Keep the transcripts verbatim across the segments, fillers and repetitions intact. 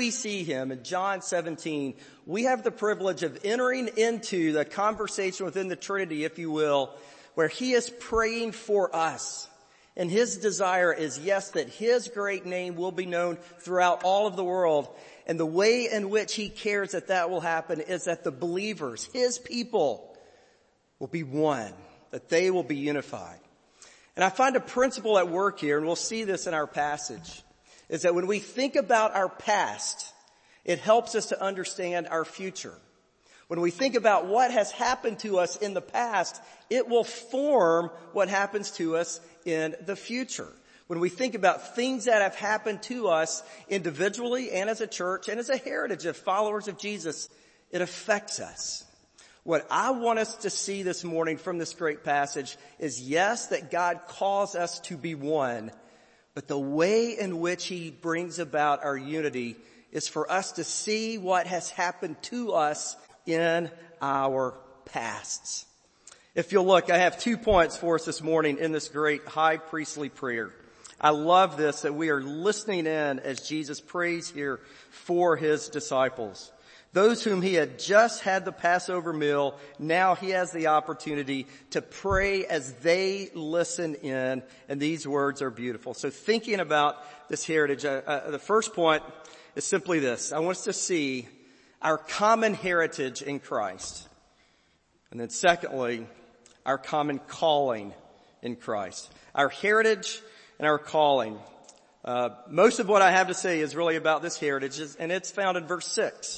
we see him in John seventeen, we have the privilege of entering into the conversation within the Trinity, if you will, where he is praying for us. And his desire is, yes, that his great name will be known throughout all of the world. And the way in which he cares that that will happen is that the believers, his people, will be one, that they will be unified. And I find a principle at work here, and we'll see this in our passage, is that when we think about our past, it helps us to understand our future. When we think about what has happened to us in the past, it will form what happens to us in the future. When we think about things that have happened to us individually and as a church and as a heritage of followers of Jesus, it affects us. What I want us to see this morning from this great passage is, yes, that God calls us to be one, but the way in which he brings about our unity is for us to see what has happened to us in our pasts. If you'll look, I have two points for us this morning in this great high priestly prayer. I love this, that we are listening in as Jesus prays here for his disciples. Those whom he had just had the Passover meal, now he has the opportunity to pray as they listen in, and these words are beautiful. So thinking about this heritage, uh, uh, the first point is simply this. I want us to see our common heritage in Christ. And then secondly, our common calling in Christ. Our heritage and our calling. Uh, most of what I have to say is really about this heritage, and it's found in verse six.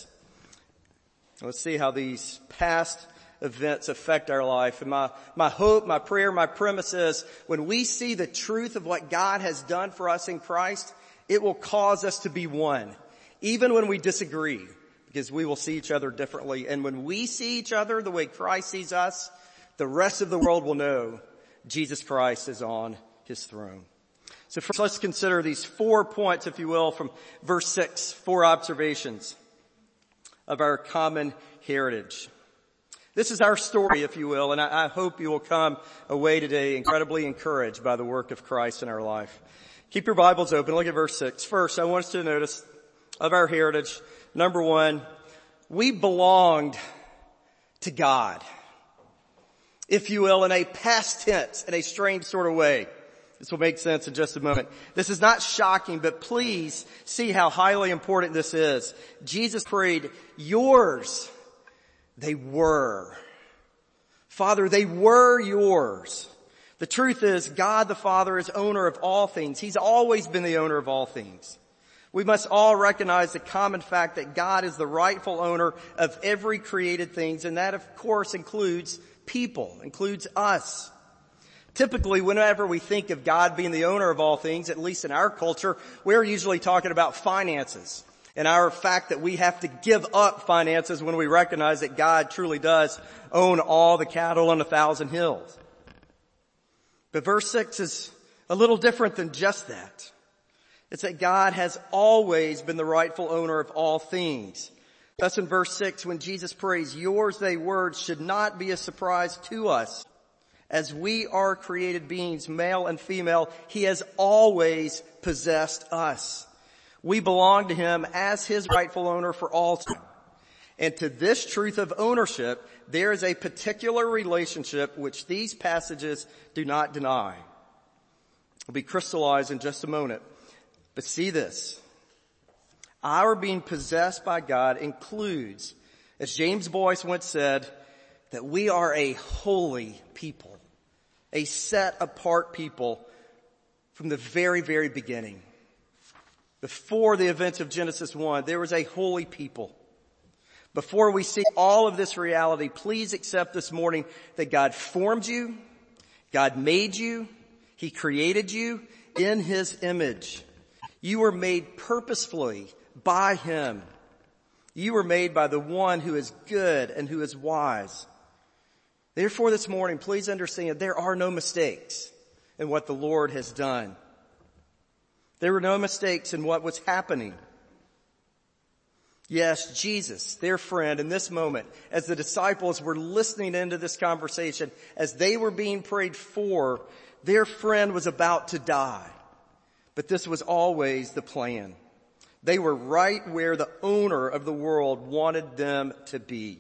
Let's see how these past events affect our life. And my, my hope, my prayer, my premise is when we see the truth of what God has done for us in Christ, it will cause us to be one, even when we disagree, because we will see each other differently. And when we see each other the way Christ sees us, the rest of the world will know Jesus Christ is on his throne. So first, let's consider these four points, if you will, from verse six, four observations of our common heritage. This is our story, if you will, and I, I hope you will come away today incredibly encouraged by the work of Christ in our life. Keep your Bibles open. Look at verse six. First, I want us to notice of our heritage, number one, we belonged to God, if you will, in a past tense, in a strange sort of way. This will make sense in just a moment. This is not shocking, but please see how highly important this is. Jesus prayed, yours they were. Father, they were yours. The truth is, God the Father is owner of all things. He's always been the owner of all things. We must all recognize the common fact that God is the rightful owner of every created thing, and that of course includes people, includes us. Typically, whenever we think of God being the owner of all things, at least in our culture, we're usually talking about finances and our fact that we have to give up finances when we recognize that God truly does own all the cattle on a thousand hills. But verse six is a little different than just that. It's that God has always been the rightful owner of all things. Thus in verse six, when Jesus prays, yours they were, should not be a surprise to us. As we are created beings, male and female, he has always possessed us. We belong to him as his rightful owner for all time. And to this truth of ownership, there is a particular relationship which these passages do not deny. It will be crystallized in just a moment. But see this. Our being possessed by God includes, as James Boyce once said, that we are a holy people, a set apart people from the very, very beginning. Before the events of Genesis one, there was a holy people. Before we see all of this reality, please accept this morning that God formed you, God made you, he created you in his image. You were made purposefully by him. You were made by the one who is good and who is wise. Therefore this morning, please understand there are no mistakes in what the Lord has done. There were no mistakes in what was happening. Yes, Jesus, their friend, in this moment, as the disciples were listening into this conversation, as they were being prayed for, their friend was about to die. But this was always the plan. They were right where the owner of the world wanted them to be.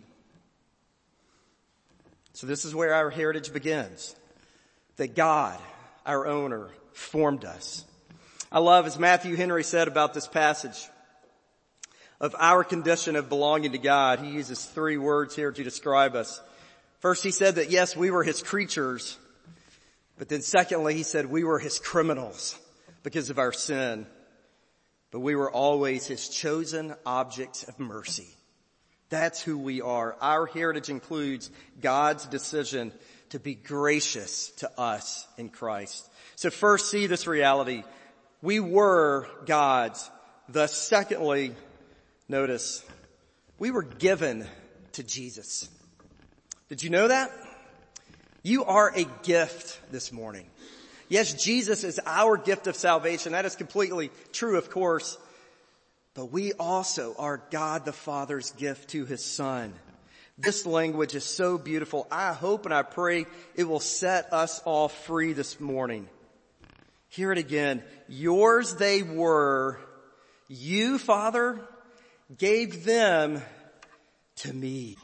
So this is where our heritage begins. That God, our owner, formed us. I love, as Matthew Henry said about this passage, of our condition of belonging to God. He uses three words here to describe us. First, he said that yes, we were his creatures. But then secondly, he said we were his criminals because of our sin. But we were always his chosen objects of mercy. That's who we are. Our heritage includes God's decision to be gracious to us in Christ. So first, see this reality. We were God's. Thus, secondly, notice, we were given to Jesus. Did you know that? You are a gift this morning. Yes, Jesus is our gift of salvation. That is completely true, of course. But we also are God the Father's gift to his Son. This language is so beautiful. I hope and I pray it will set us all free this morning. Hear it again. Yours they were. You, Father, gave them to me.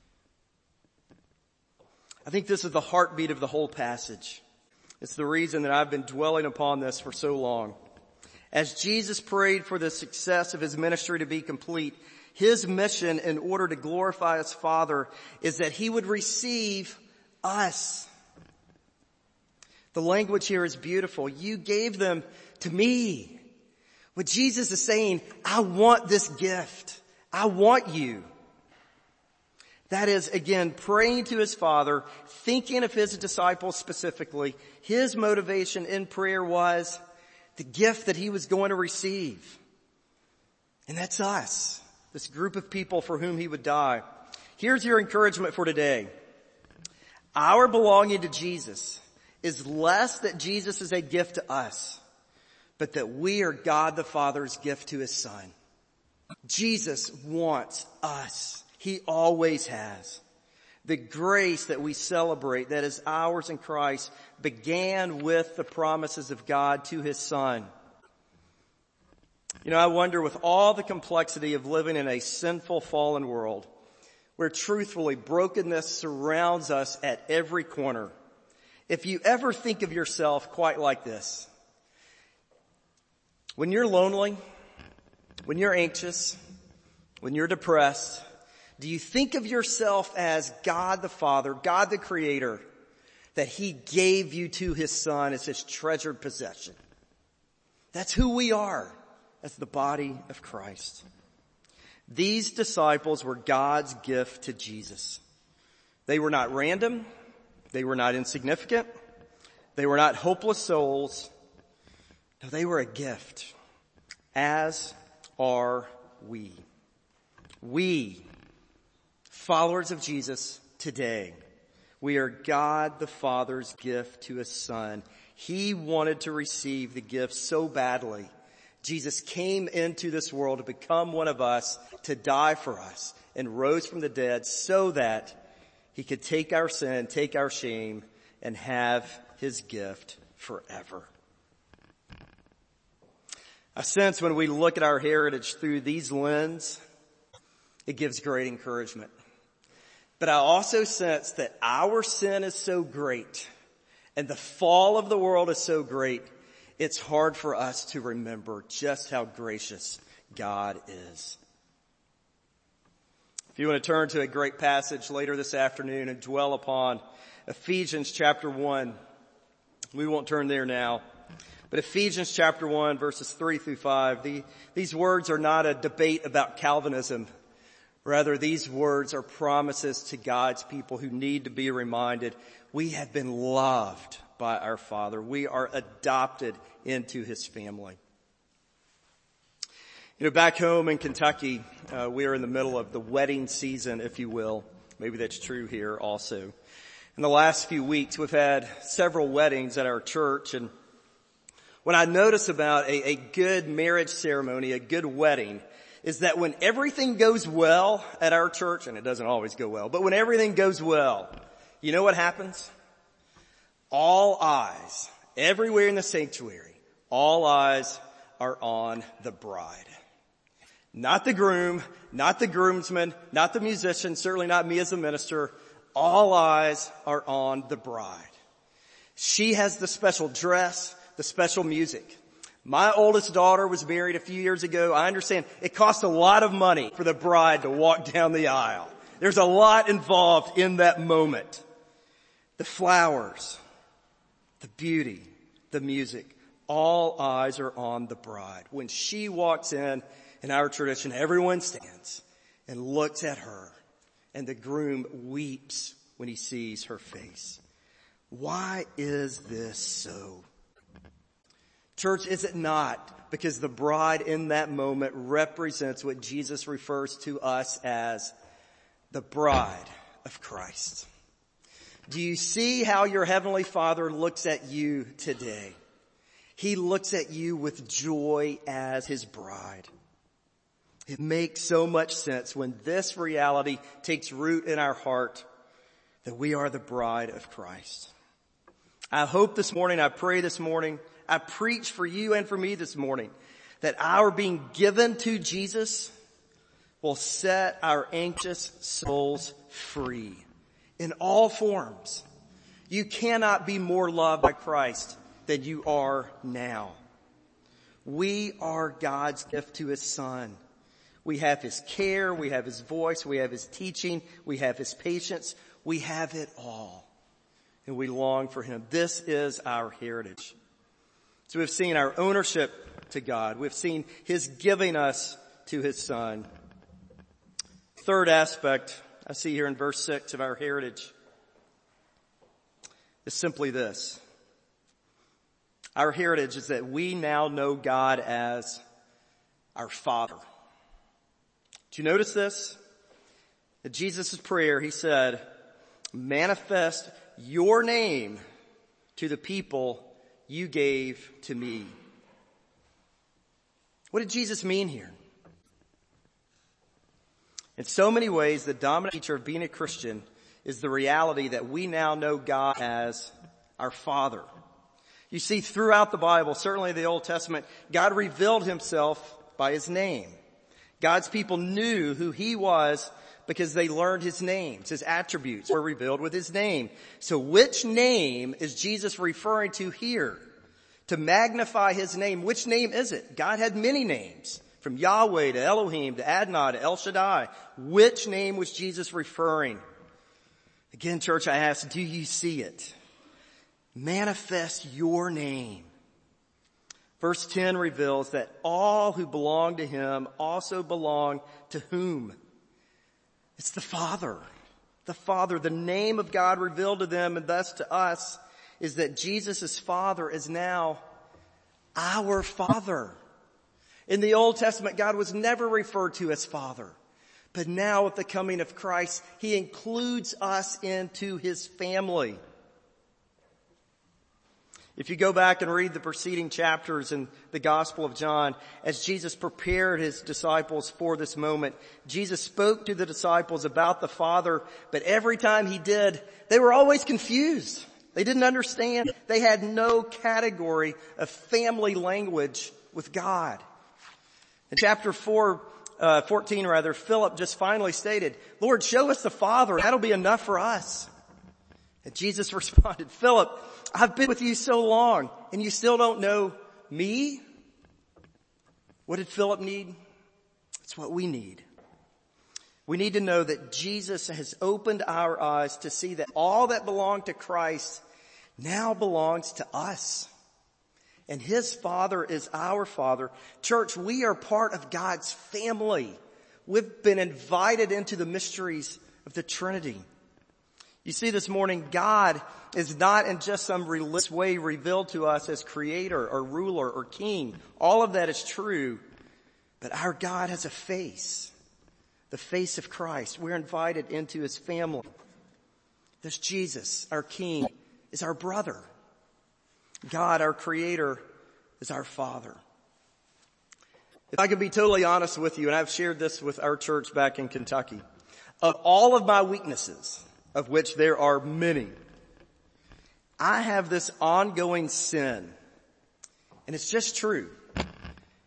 I think this is the heartbeat of the whole passage. It's the reason that I've been dwelling upon this for so long. As Jesus prayed for the success of his ministry to be complete, his mission in order to glorify his Father is that he would receive us. The language here is beautiful. You gave them to me. What Jesus is saying, I want this gift. I want you. That is, again, praying to his Father, thinking of his disciples specifically. His motivation in prayer was the gift that he was going to receive. And that's us, this group of people for whom he would die. Here's your encouragement for today. Our belonging to Jesus is less that Jesus is a gift to us, but that we are God the Father's gift to his Son. Jesus wants us. He always has. The grace that we celebrate that is ours in Christ began with the promises of God to his Son. You know, I wonder, with all the complexity of living in a sinful, fallen world, where truthfully brokenness surrounds us at every corner, if you ever think of yourself quite like this. When you're lonely, when you're anxious, when you're depressed, do you think of yourself as God the Father, God the Creator, that he gave you to his Son as his treasured possession? That's who we are as the body of Christ. These disciples were God's gift to Jesus. They were not random. They were not insignificant. They were not hopeless souls. No, they were a gift, as are we. We, followers of Jesus today, we are God the Father's gift to his Son. He wanted to receive the gift so badly. Jesus came into this world to become one of us, to die for us, and rose from the dead so that he could take our sin, take our shame, and have his gift forever. I sense when we look at our heritage through these lenses, it gives great encouragement. But I also sense that our sin is so great and the fall of the world is so great, it's hard for us to remember just how gracious God is. If you want to turn to a great passage later this afternoon and dwell upon Ephesians chapter one, we won't turn there now. But Ephesians chapter one, verses three through five, the, these words are not a debate about Calvinism. Rather, these words are promises to God's people who need to be reminded we have been loved by our Father. We are adopted into his family. You know, back home in Kentucky, uh, we are in the middle of the wedding season, if you will. Maybe that's true here also. In the last few weeks, we've had several weddings at our church, and what I notice about a, a good marriage ceremony, a good wedding, is that when everything goes well at our church, and it doesn't always go well, but when everything goes well, you know what happens? All eyes, everywhere in the sanctuary, all eyes are on the bride. Not the groom, not the groomsman, not the musician, certainly not me as a minister. All eyes are on the bride. She has the special dress, the special music. My oldest daughter was married a few years ago. I understand it costs a lot of money for the bride to walk down the aisle. There's a lot involved in that moment. The flowers, the beauty, the music, all eyes are on the bride. When she walks in, in our tradition, everyone stands and looks at her, and the groom weeps when he sees her face. Why is this so? Church, is it not because the bride in that moment represents what Jesus refers to us as the bride of Christ? Do you see how your Heavenly Father looks at you today? He looks at you with joy as His bride. It makes so much sense when this reality takes root in our heart that we are the bride of Christ. I hope this morning, I pray this morning, I preach for you and for me this morning that our being given to Jesus will set our anxious souls free in all forms. You cannot be more loved by Christ than you are now. We are God's gift to His Son. We have His care, we have His voice, we have His teaching, we have His patience. We have it all. And we long for Him. This is our heritage. So we've seen our ownership to God. We've seen His giving us to His Son. Third aspect I see here in verse six of our heritage is simply this. Our heritage is that we now know God as our Father. Did you notice this? In Jesus' prayer, He said, manifest your name to the people you gave to me. What did Jesus mean here? In so many ways, the dominant feature of being a Christian is the reality that we now know God as our Father. You see, throughout the Bible, certainly the Old Testament, God revealed Himself by His name. God's people knew who He was because they learned His names. His attributes were revealed with His name. So which name is Jesus referring to here? To magnify His name, which name is it? God had many names, from Yahweh to Elohim to Adonai to El Shaddai. Which name was Jesus referring? Again, church, I ask, do you see it? Manifest your name. Verse ten reveals that all who belong to Him also belong to whom? It's the Father. The Father. The name of God revealed to them and thus to us is that Jesus' Father is now our Father. In the Old Testament, God was never referred to as Father. But now with the coming of Christ, He includes us into His family. If you go back and read the preceding chapters in the Gospel of John, as Jesus prepared His disciples for this moment, Jesus spoke to the disciples about the Father, but every time He did, they were always confused. They didn't understand. They had no category of family language with God. In chapter four, uh, fourteen rather, Philip just finally stated, Lord, show us the Father. That'll be enough for us. And Jesus responded, Philip, I've been with you so long and you still don't know me? What did Philip need? It's what we need. We need to know that Jesus has opened our eyes to see that all that belonged to Christ now belongs to us. And His Father is our Father. Church, we are part of God's family. We've been invited into the mysteries of the Trinity. You see, this morning, God is not in just some religious way revealed to us as creator or ruler or king. All of that is true. But our God has a face. The face of Christ. We're invited into His family. This Jesus, our King, is our brother. God, our Creator, is our Father. If I could be totally honest with you, and I've shared this with our church back in Kentucky, of all of my weaknesses, of which there are many, I have this ongoing sin. And it's just true.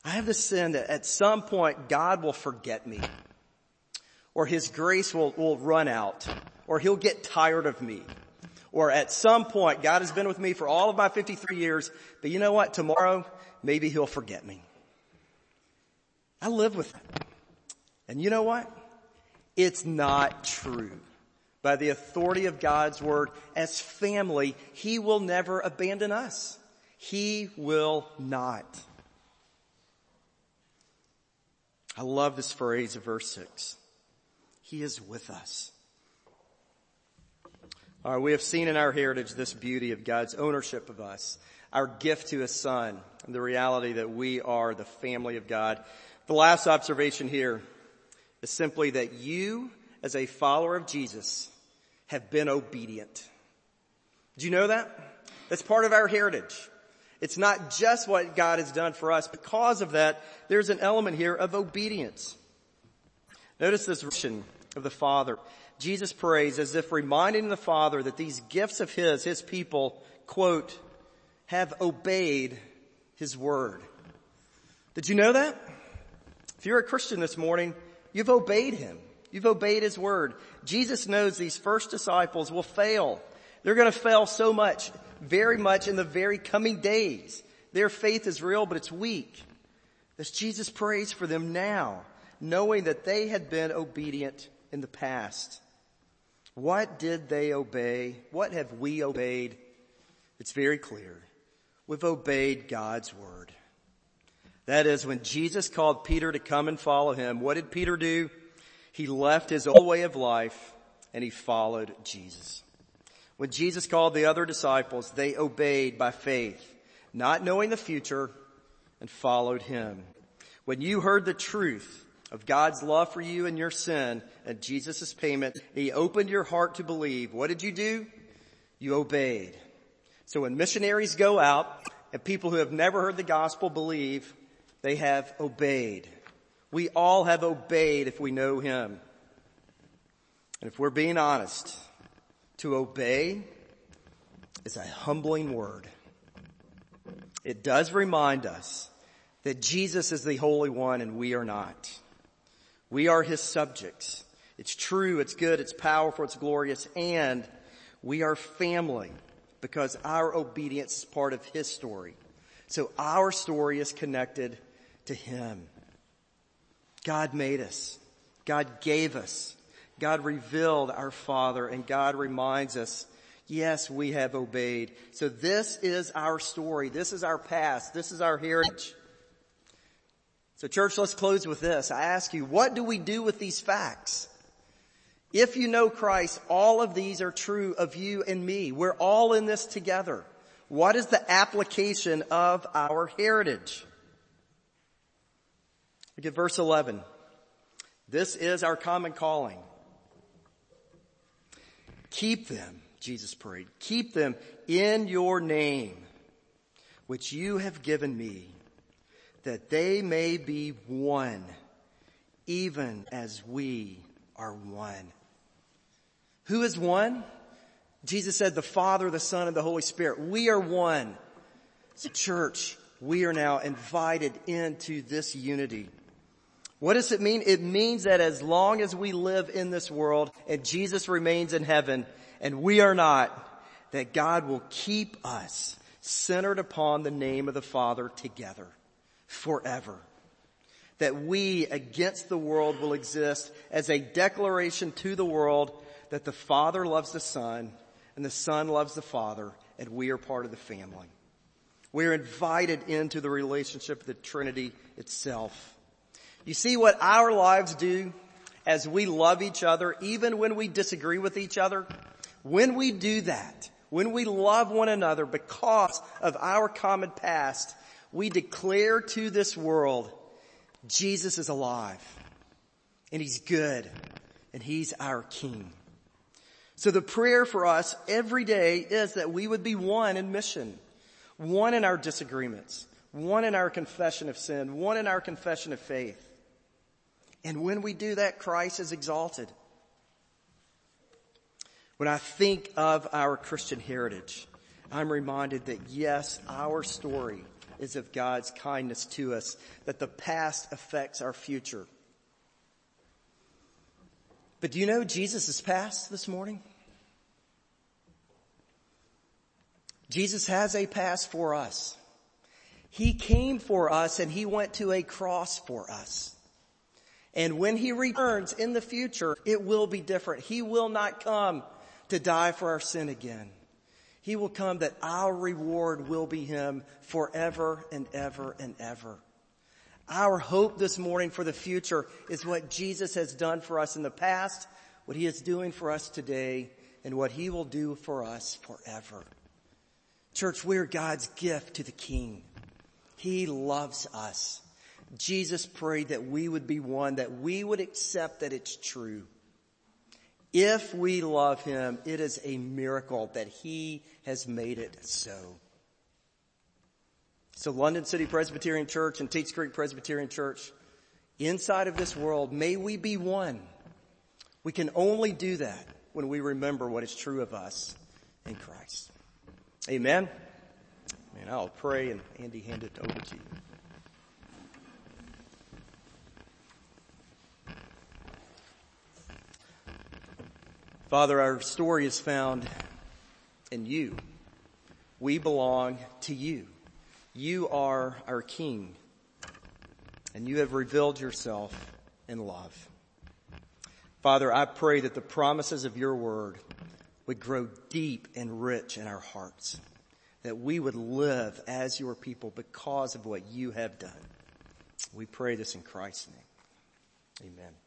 I have this sin that at some point God will forget me, or his grace will, will run out, or he'll get tired of me, or at some point God has been with me for all of my fifty-three years, but you know what? Tomorrow, maybe he'll forget me. I live with it. And you know what? It's not true. By the authority of God's word, as family, he will never abandon us. He will not. I love this phrase of verse six. He is with us. All right, we have seen in our heritage this beauty of God's ownership of us, our gift to his son, and the reality that we are the family of God. The last observation here is simply that you, as a follower of Jesus, have been obedient. Do you know that? That's part of our heritage. It's not just what God has done for us. Because of that, there's an element here of obedience. Notice this version of the Father. Jesus prays as if reminding the Father that these gifts of his, his people, quote, have obeyed his word. Did you know that? If you're a Christian this morning, you've obeyed him. You've obeyed his word. Jesus knows these first disciples will fail. They're going to fail so much, very much in the very coming days. Their faith is real, but it's weak. As Jesus prays for them now, knowing that they had been obedient in the past. What did they obey? What have we obeyed? It's very clear. We've obeyed God's word. That is, when Jesus called Peter to come and follow him, what did Peter do? He left his old way of life and he followed Jesus. When Jesus called the other disciples, they obeyed by faith, not knowing the future, and followed him. When you heard the truth of God's love for you and your sin and Jesus' payment, he opened your heart to believe. What did you do? You obeyed. So when missionaries go out and people who have never heard the gospel believe, they have obeyed. We all have obeyed if we know him. And if we're being honest, to obey is a humbling word. It does remind us that Jesus is the Holy One and we are not. We are his subjects. It's true, it's good, it's powerful, it's glorious, and we are family because our obedience is part of his story. So our story is connected to him. God made us. God gave us. God revealed our Father, and God reminds us, yes, we have obeyed. So this is our story. This is our past. This is our heritage. So church, let's close with this. I ask you, what do we do with these facts? If you know Christ, all of these are true of you and me. We're all in this together. What is the application of our heritage? Look at verse eleven. This is our common calling. Keep them, Jesus prayed, keep them in your name, which you have given me, that they may be one, even as we are one. Who is one? Jesus said the Father, the Son, and the Holy Spirit. We are one. As a church, we are now invited into this unity. What does it mean? It means that as long as we live in this world and Jesus remains in heaven and we are not, that God will keep us centered upon the name of the Father together forever. That we against the world will exist as a declaration to the world that the Father loves the Son and the Son loves the Father and we are part of the family. We are invited into the relationship of the Trinity itself. You see what our lives do as we love each other, even when we disagree with each other? When we do that, when we love one another because of our common past, we declare to this world, Jesus is alive, and he's good, and he's our King. So the prayer for us every day is that we would be one in mission, one in our disagreements, one in our confession of sin, one in our confession of faith. And when we do that, Christ is exalted. When I think of our Christian heritage, I'm reminded that yes, our story, is of God's kindness to us, that the past affects our future. But do you know Jesus' past this morning? Jesus has a past for us. He came for us and he went to a cross for us. And when he returns in the future, it will be different. He will not come to die for our sin again. He will come that our reward will be him forever and ever and ever. Our hope this morning for the future is what Jesus has done for us in the past, what he is doing for us today, and what he will do for us forever. Church, we're God's gift to the King. He loves us. Jesus prayed that we would be one, that we would accept that it's true. If we love him, it is a miracle that he has made it so. So London City Presbyterian Church and Teats Creek Presbyterian Church, inside of this world, may we be one. We can only do that when we remember what is true of us in Christ. Amen. And I'll pray and Andy hand it over to you. Father, our story is found in you. We belong to you. You are our King, and you have revealed yourself in love. Father, I pray that the promises of your word would grow deep and rich in our hearts, that we would live as your people because of what you have done. We pray this in Christ's name. Amen.